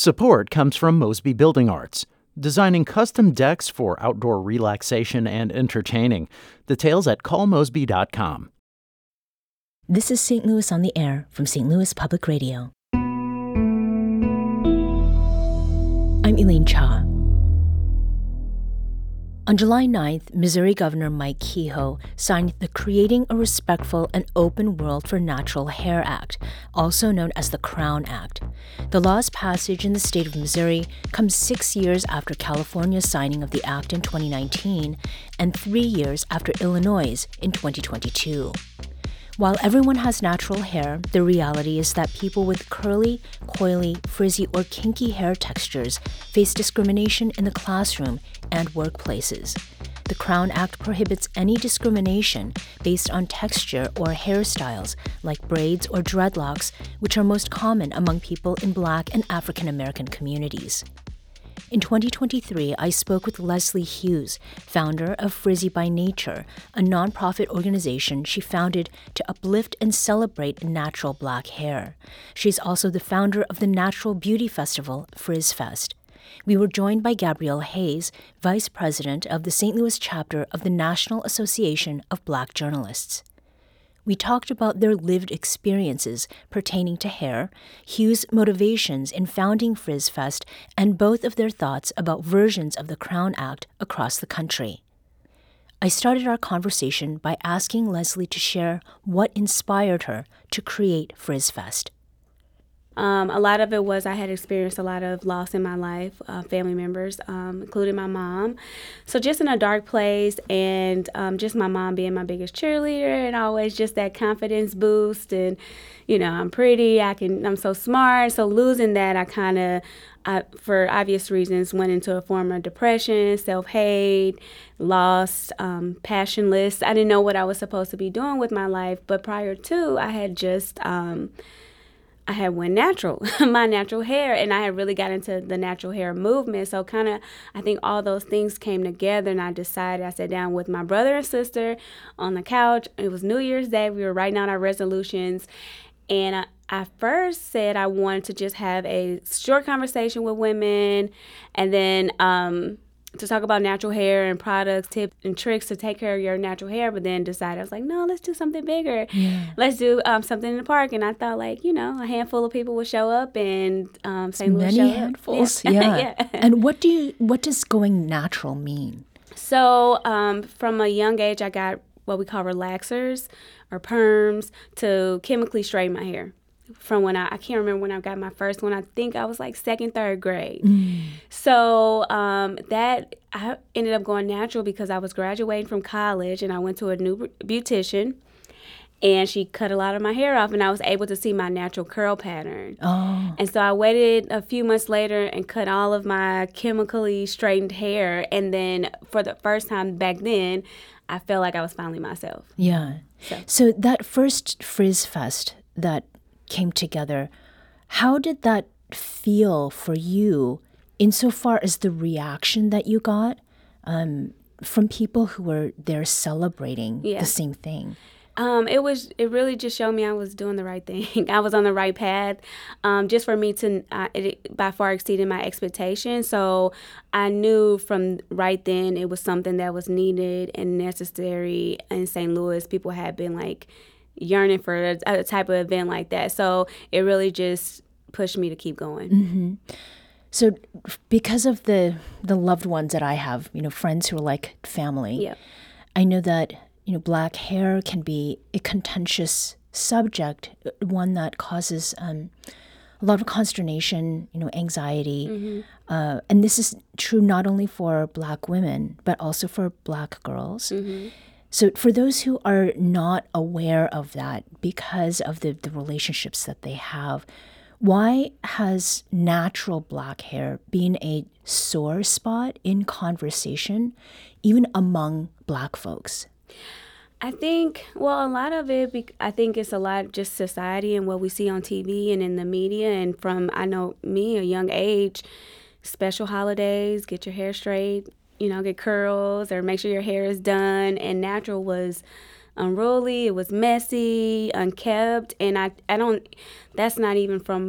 Support comes from Mosby Building Arts, designing custom decks for outdoor relaxation and entertaining. Details at callmosby.com. This is St. Louis on the Air from St. Louis Public Radio. I'm Elaine Cha. On July 9th, Missouri Governor Mike Kehoe signed the Creating a Respectful and Open World for Natural Hair Act, also known as the Crown Act. The law's passage in the state of Missouri comes 6 years after California's signing of the act in 2019 and 3 years after Illinois' in 2022. While everyone has natural hair, the reality is that people with curly, coily, frizzy, or kinky hair textures face discrimination in the classroom and workplaces. The Crown Act prohibits any discrimination based on texture or hairstyles, like braids or dreadlocks, which are most common among people in Black and African American communities. In 2023, I spoke with Leslie Hughes, founder of Frizzy by Nature, a nonprofit organization she founded to uplift and celebrate natural Black hair. She's also the founder of the natural beauty festival, FrizzFest. We were joined by Gabrielle Hayes, vice president of the St. Louis chapter of the National Association of Black Journalists. We talked about their lived experiences pertaining to hair, Hughes' motivations in founding FrizzFest, and both of their thoughts about versions of the Crown Act across the country. I started our conversation by asking Leslie to share what inspired her to create FrizzFest. A lot of it was I had experienced a lot of loss in my life, family members, including my mom. So just in a dark place, and just my mom being my biggest cheerleader, and always just that confidence boost. And, you know, I'm pretty, I'm so smart. So losing that, I for obvious reasons, went into a form of depression, self-hate, lost, passionless. I didn't know what I was supposed to be doing with my life. But prior to, I had just... I had went natural, my natural hair, and I had really got into the natural hair movement. So I think all those things came together, and I sat down with my brother and sister on the couch. It was New Year's Day. We were writing out our resolutions, and I first said I wanted to just have a short conversation with women, and then to talk about natural hair and products, tips and tricks to take care of your natural hair, but then decided, I was like, no, let's do something bigger. Yeah. Let's do something in the park. And I thought, like, you know, a handful of people would show up, and St. Louis many handfuls. Yeah. Yeah. And what does going natural mean? So from a young age, I got what we call relaxers or perms to chemically straighten my hair. From when I can't remember when I got my first one. I think I was like second, third grade. So that I ended up going natural because I was graduating from college, and I went to a new beautician, and she cut a lot of my hair off, and I was able to see my natural curl pattern. Oh. And so I waited a few months later and cut all of my chemically straightened hair, and then for the first time back then, I felt like I was finally myself. Yeah. So that first FrizzFest that came together, how did that feel for you insofar as the reaction that you got from people who were there celebrating the same thing? It really just showed me I was doing the right thing. I was on the right path. Just for me to, it by far exceeded my expectations. So I knew from right then it was something that was needed and necessary in St. Louis. People had been like yearning for a type of event like that. So it really just pushed me to keep going. Mm-hmm. So because of the loved ones that I have, you know, friends who are like family, I know that, you know, Black hair can be a contentious subject, one that causes a lot of consternation, you know, anxiety. Mm-hmm. And this is true not only for Black women, but also for Black girls. Mm-hmm. So for those who are not aware of that because of the relationships that they have, why has natural Black hair been a sore spot in conversation, even among Black folks? I think, well, a lot of it, I think it's a lot just society and what we see on TV and in the media. And from, I know me, a young age, special holidays, get your hair straight, you know, get curls or make sure your hair is done. And natural was unruly, it was messy, unkept. And I don't, that's not even from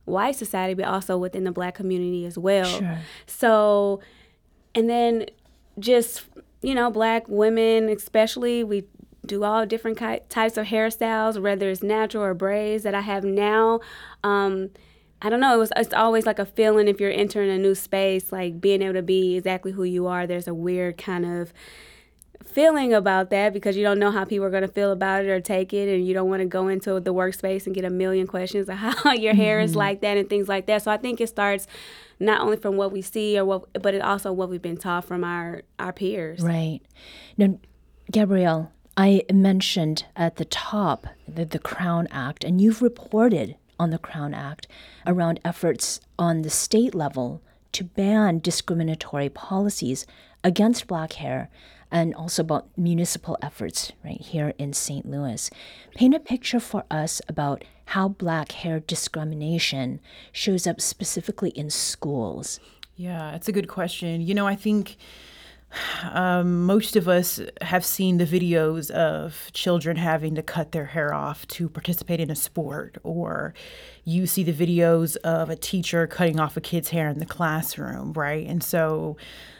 white society, but also within the Black community as well. Sure. So, and then just, Black women especially, we do all different types of hairstyles, whether it's natural or braids that I have now. I don't know, it's always like a feeling if you're entering a new space, like being able to be exactly who you are. There's a weird kind of feeling about that because you don't know how people are going to feel about it or take it, and you don't want to go into the workspace and get a million questions of how your hair is like that and things like that. So I think it starts not only from what we see but it also what we've been taught from our peers. Right. Now, Gabrielle, I mentioned at the top the Crown Act, and you've reported on the Crown Act around efforts on the state level to ban discriminatory policies against Black hair, and also about municipal efforts right here in St. Louis. Paint a picture for us about how Black hair discrimination shows up specifically in schools. Yeah, it's a good question. I think most of us have seen the videos of children having to cut their hair off to participate in a sport, or you see the videos of a teacher cutting off a kid's hair in the classroom, right? And so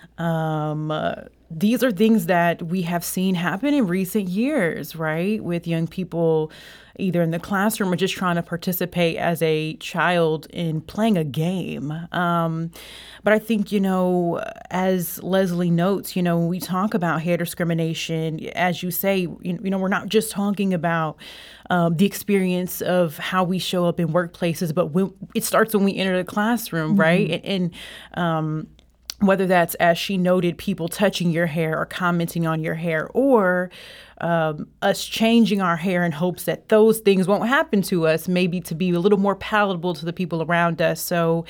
these are things that we have seen happen in recent years, right? With young people either in the classroom or just trying to participate as a child in playing a game. But I think, as Leslie notes, when we talk about hair discrimination, as you say, we're not just talking about the experience of how we show up in workplaces, but it starts when we enter the classroom, right? And whether that's, as she noted, people touching your hair or commenting on your hair, or us changing our hair in hopes that those things won't happen to us, maybe to be a little more palatable to the people around us. So,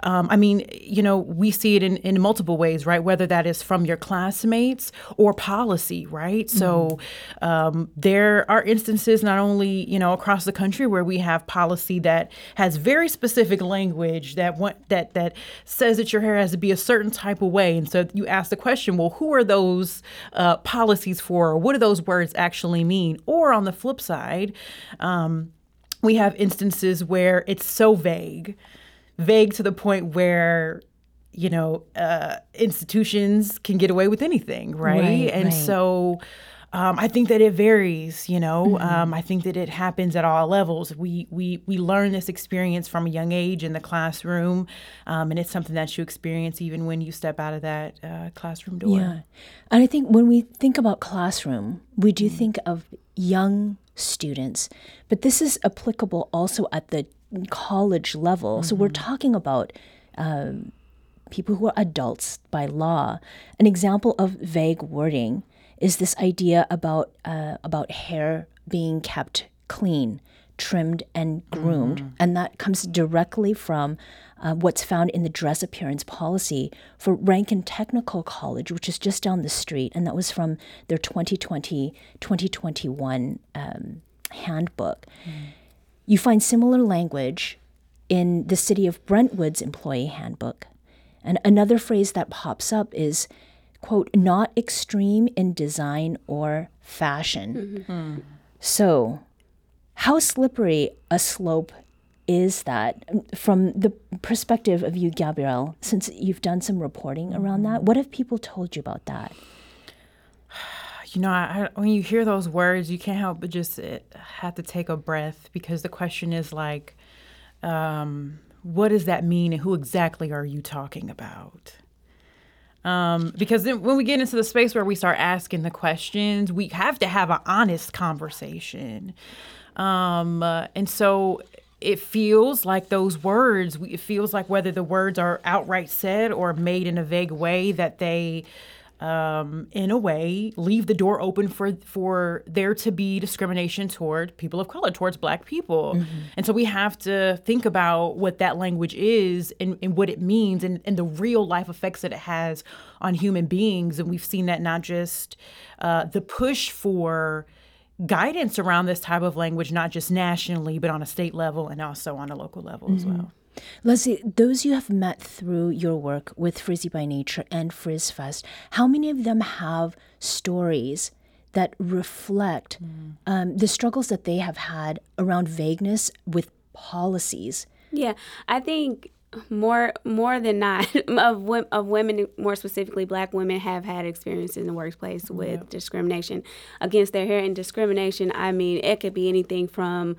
we see it in multiple ways, right? Whether that is from your classmates or policy, right? So there are instances not only, across the country where we have policy that has very specific language that says that your hair has to be a certain type of way. And so you ask the question, well, who are those policies for? Or what do those words actually mean? Or on the flip side, we have instances where it's so vague to the point where, institutions can get away with anything, right? And so I think that it varies, I think that it happens at all levels. We learn this experience from a young age in the classroom, and it's something that you experience even when you step out of that classroom door. Yeah. And I think when we think about classroom, we do think of young students, but this is applicable also at the college level. So we're talking about people who are adults by law. An example of vague wording is this idea about hair being kept clean, trimmed, and groomed. And that comes directly from what's found in the dress appearance policy for Rankin Technical College, which is just down the street. And that was from their 2020-2021 handbook. You find similar language in the city of Brentwood's employee handbook. And another phrase that pops up is, quote, not extreme in design or fashion. So how slippery a slope is that from the perspective of you, Gabrielle, since you've done some reporting around that? What have people told you about that? When you hear those words, you can't help but just have to take a breath, because the question is like, what does that mean, and who exactly are you talking about? Because then when we get into the space where we start asking the questions, we have to have an honest conversation. And so it feels like those words, it feels like whether the words are outright said or made in a vague way, that they, in a way, leave the door open for there to be discrimination toward people of color, towards Black people. And so we have to think about what that language is and what it means and the real life effects that it has on human beings. And we've seen that not just the push for guidance around this type of language, not just nationally, but on a state level and also on a local level as well. Leslie, those you have met through your work with Frizzy by Nature and FrizzFest, how many of them have stories that reflect the struggles that they have had around vagueness with policies Yeah, I think more than not of women, more specifically Black women, have had experiences in the workplace with discrimination against their hair. And discrimination, I mean, it could be anything from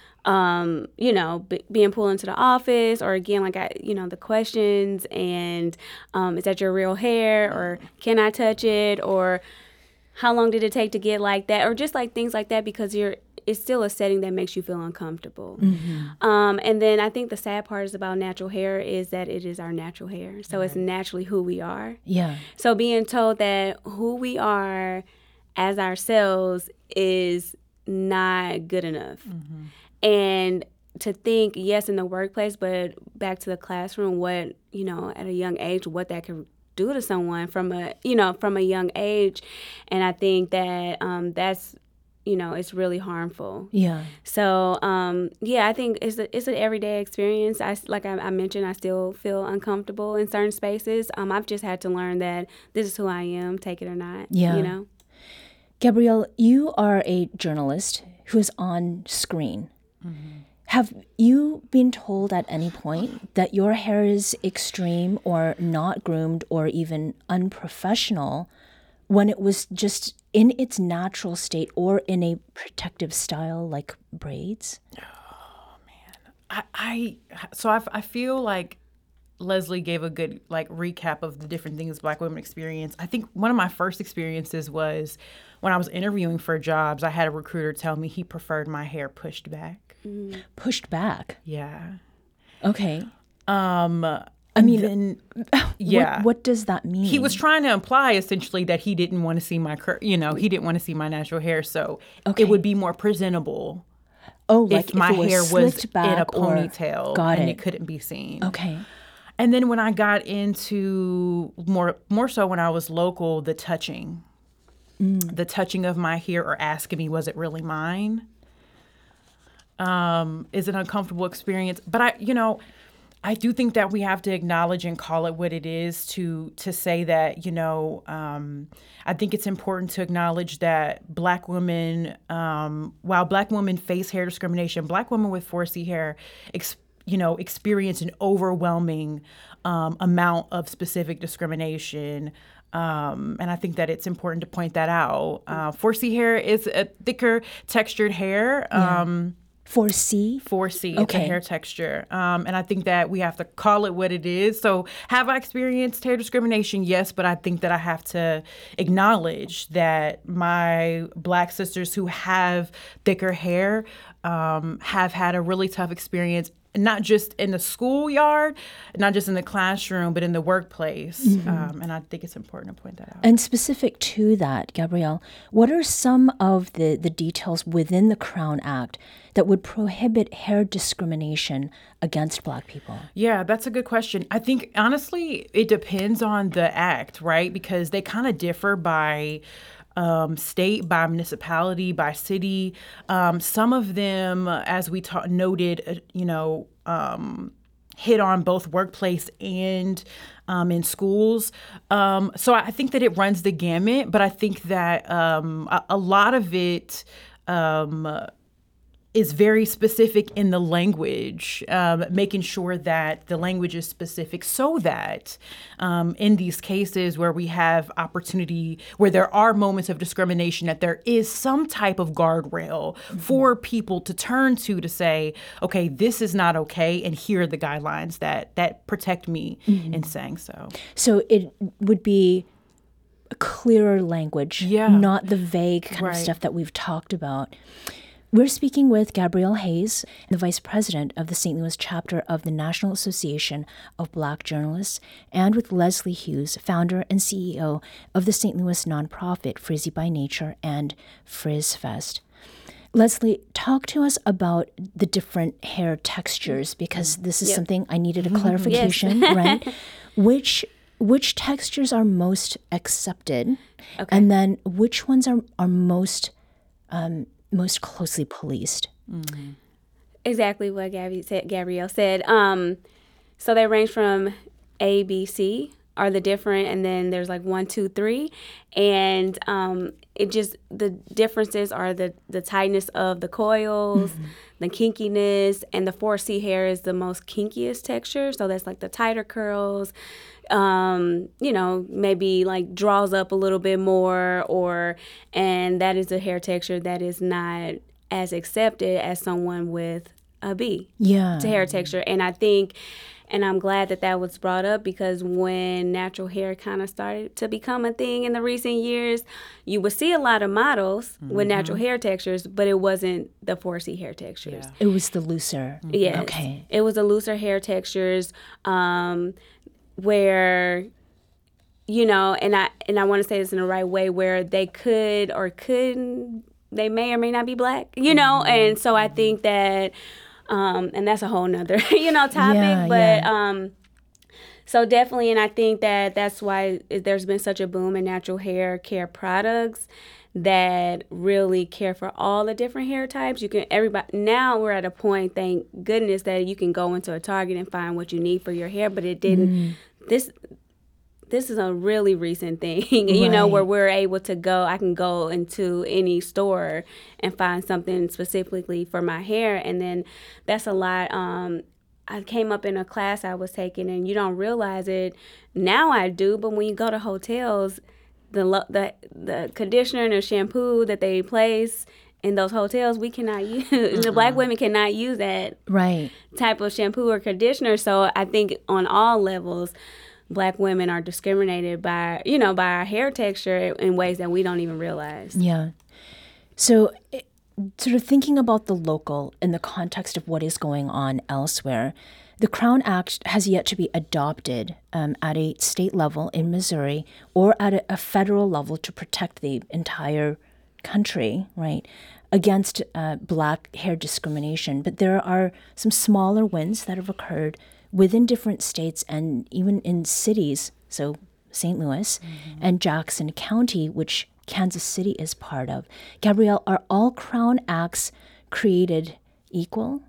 being pulled into the office, or again, the questions and is that your real hair, or can I touch it, or how long did it take to get like that, or just like things like that, because it's still a setting that makes you feel uncomfortable. And then I think the sad part is about natural hair is that it is our natural hair. So it's naturally who we are. Yeah. So being told that who we are as ourselves is not good enough. And to think, yes, in the workplace, but back to the classroom, what, at a young age, what that could do to someone from a young age. And I think that that's, it's really harmful. Yeah. So, I think it's an everyday experience. Like I mentioned, I still feel uncomfortable in certain spaces. I've just had to learn that this is who I am, take it or not. Yeah. Gabrielle, you are a journalist who's on screen. Have you been told at any point that your hair is extreme or not groomed or even unprofessional when it was just in its natural state or in a protective style like braids? Oh, man. I feel like Leslie gave a good recap of the different things Black women experience. I think one of my first experiences was when I was interviewing for jobs. I had a recruiter tell me he preferred my hair pushed back. Pushed back? Yeah. Okay. What does that mean? He was trying to imply essentially that he didn't want to see my he didn't want to see my natural hair, so it would be more presentable. Oh, if my hair was back in a ponytail and it couldn't be seen. Okay. And then when I got into more so when I was local, the touching of my hair or asking me, was it really mine? Is an uncomfortable experience. But I do think that we have to acknowledge and call it what it is to say that, I think it's important to acknowledge that Black women, while Black women face hair discrimination, Black women with 4C hair experience an overwhelming amount of specific discrimination. And I think that it's important to point that out. 4C hair is a thicker textured hair. 4C? 4C, it's a hair texture. And I think that we have to call it what it is. So have I experienced hair discrimination? Yes, but I think that I have to acknowledge that my Black sisters who have thicker hair have had a really tough experience, not just in the schoolyard, not just in the classroom, but in the workplace. And I think it's important to point that out. And specific to that, Gabrielle, what are some of the details within the Crown Act that would prohibit hair discrimination against Black people? Yeah, that's a good question. I think, honestly, it depends on the act, right? Because they kind of differ by state, by municipality, by city. Some of them, as we noted, hit on both workplace and in schools. So I think that it runs the gamut, but I think that a lot of it is very specific in the language, making sure that the language is specific so that in these cases where we have opportunity, where there are moments of discrimination, that there is some type of guardrail for people to turn to say, okay, this is not okay, and here are the guidelines that protect me in saying so. So it would be a clearer language, not the vague kind of stuff that we've talked about. We're speaking with Gabrielle Hayes, the Vice President of the St. Louis chapter of the National Association of Black Journalists, and with Leslie Hughes, founder and CEO of the St. Louis nonprofit Frizzy by Nature and FrizzFest. Leslie, talk to us about the different hair textures, because this is something I needed a clarification, right? Which textures are most accepted, and then which ones are most closely policed? Exactly what Gabrielle said. So they range from A, B, C are the different, and then there's like 1, 2, 3, and it just, the differences are the tightness of the coils, the kinkiness, and the 4C hair is the most kinkiest texture. So that's like the tighter curls, maybe like draws up a little bit more, and that is a hair texture that is not as accepted as someone with a B to hair texture. And I think, and I'm glad that was brought up, because when natural hair kind of started to become a thing in the recent years, you would see a lot of models with natural hair textures, but it wasn't the 4C hair textures. It was the looser. Yes. Okay. It was the looser hair textures, where, and I want to say this in the right way, where they could or couldn't, they may or may not be black, and so I think that, and that's a whole nother, topic, but so definitely, and I think that's why there's been such a boom in natural hair care products that really care for all the different hair types. Now we're at a point, thank goodness, that you can go into a Target and find what you need for your hair, but it didn't, this is a really recent thing, where we're able to I can go into any store and find something specifically for my hair. And then that's a lot. I came up in a class I was taking, and you don't realize it. Now I do, but when you go to hotels, the conditioner and the shampoo that they place in those hotels, we cannot use. The black women cannot use that type of shampoo or conditioner. So I think on all levels, Black women are discriminated by our hair texture in ways that we don't even realize. Yeah. So sort of thinking about the local in the context of what is going on elsewhere, the Crown Act has yet to be adopted at a state level in Missouri or at a federal level to protect the entire country, right, against Black hair discrimination. But there are some smaller wins that have occurred within different states and even in cities, so St. Louis and Jackson County, which Kansas City is part of. Gabrielle, are all Crown Acts created equal?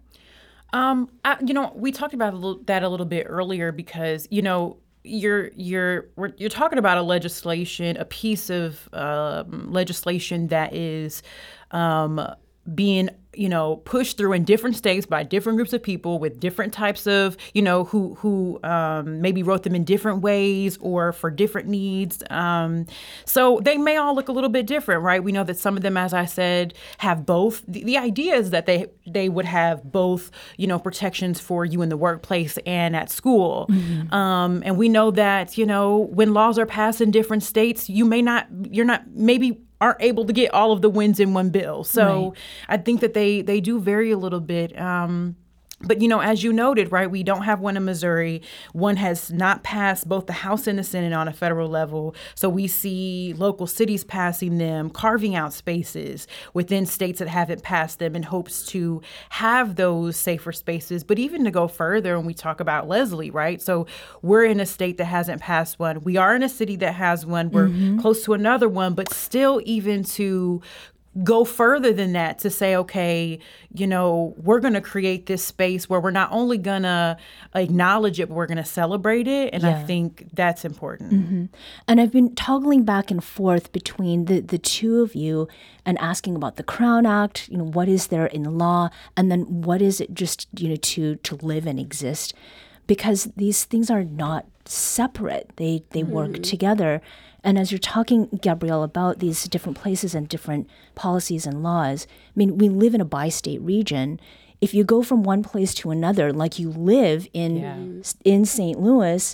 We talked about that a little bit earlier, because you're talking about a piece of legislation that is being pushed through in different states by different groups of people with different types of who maybe wrote them in different ways or for different needs. So they may all look a little bit different, right? We know that some of them, as I said, have both. The idea is that they would have both protections for you in the workplace and at school. And we know that when laws are passed in different states, maybe aren't able to get all of the wins in one bill. So I think that they do vary a little bit. But, as you noted, right, we don't have one in Missouri. One has not passed both the House and the Senate on a federal level. So we see local cities passing them, carving out spaces within states that haven't passed them in hopes to have those safer spaces. But even to go further, when we talk about Leslie, right? So we're in a state that hasn't passed one. We are in a city that has one. We're close to another one, but still even to go further than that, to say, okay, we're going to create this space where we're not only going to acknowledge it, but we're going to celebrate it. And I think that's important. And I've been toggling back and forth between the two of you and asking about the Crown Act, what is there in the law, and then what is it just, to live and exist? Because these things are not separate. They work together. And as you're talking, Gabrielle, about these different places and different policies and laws, we live in a bi-state region. If you go from one place to another, like you live in St. Louis,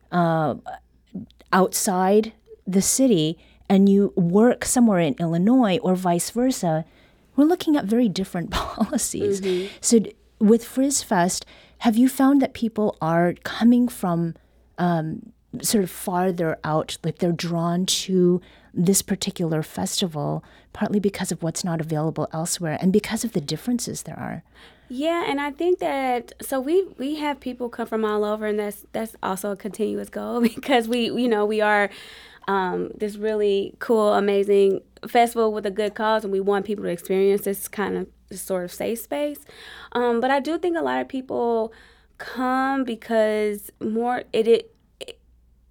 outside the city, and you work somewhere in Illinois or vice versa, we're looking at very different policies. So with FrizzFest, have you found that people are coming from sort of farther out, like they're drawn to this particular festival, partly because of what's not available elsewhere and because of the differences there are? Yeah, and I think that, so we have people come from all over, and that's also a continuous goal, because we are this really cool, amazing festival with a good cause, and we want people to experience this kind of sort of safe space. But I do think a lot of people come because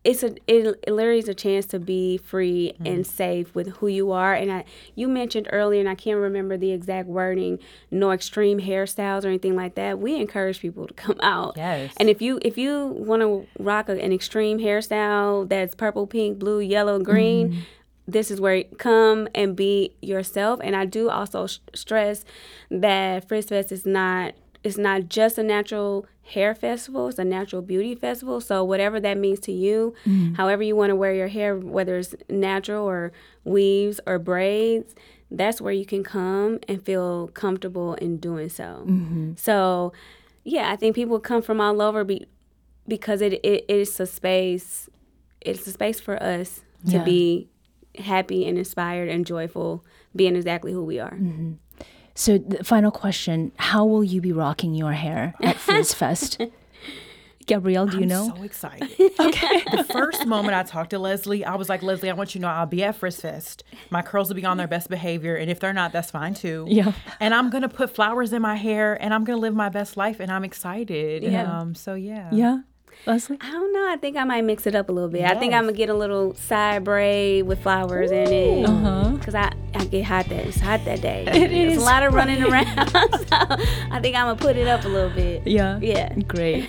it literally is a chance to be free and safe with who you are. And you mentioned earlier, and I can't remember the exact wording, no extreme hairstyles or anything like that. We encourage people to come out. Yes. And if you want to rock an extreme hairstyle that's purple, pink, blue, yellow, green, this is where you come and be yourself. And I do also stress that Frizz Fest is not just a natural hair festival, it's a natural beauty festival. So whatever that means to you, however you want to wear your hair, whether it's natural or weaves or braids, that's where you can come and feel comfortable in doing so. So, yeah, I think people come from all over because it is a space. It's a space for us to be happy and inspired and joyful, being exactly who we are. So the final question, how will you be rocking your hair at Frizz Fest? Gabrielle, do you know? I'm so excited. Okay. The first moment I talked to Leslie, I was like, Leslie, I want you to know I'll be at Frizz Fest. My curls will be on their best behavior. And if they're not, that's fine too. Yeah. And I'm going to put flowers in my hair and I'm going to live my best life. And I'm excited. Yeah. So, yeah. Yeah. Leslie? I don't know. I think I might mix it up a little bit. I think I'm going to get a little side braid with flowers in it. Because I get hot it's hot that day. There's a lot of running around. So I think I'm going to put it up a little bit. Yeah. Yeah. Great.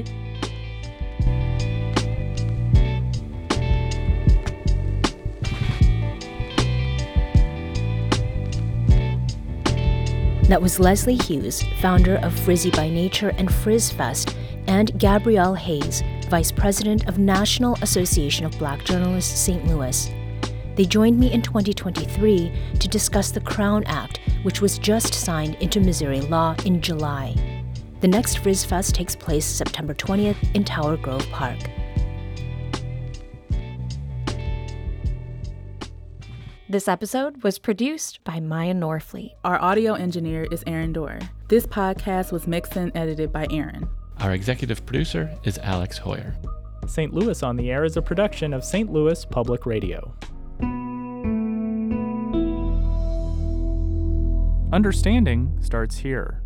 That was Leslie Hughes, founder of Frizzy by Nature and Frizz Fest, and Gabrielle Hayes, Vice President of National Association of Black Journalists, St. Louis. They joined me in 2023 to discuss the Crown Act, which was just signed into Missouri law in July. The next Frizz Fest takes place September 20th in Tower Grove Park. This episode was produced by Maya Norfleet. Our audio engineer is Aaron Dorr. This podcast was mixed and edited by Aaron. Our executive producer is Alex Hoyer. St. Louis on the Air is a production of St. Louis Public Radio. Understanding starts here.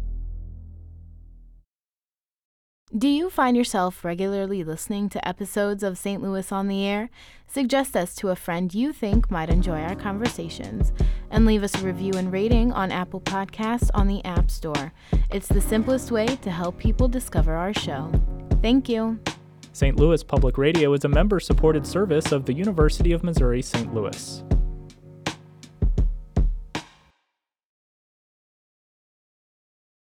Do you find yourself regularly listening to episodes of St. Louis on the Air? Suggest us to a friend you think might enjoy our conversations, and leave us a review and rating on Apple Podcasts on the App Store. It's the simplest way to help people discover our show. Thank you. St. Louis Public Radio is a member-supported service of the University of Missouri St. Louis.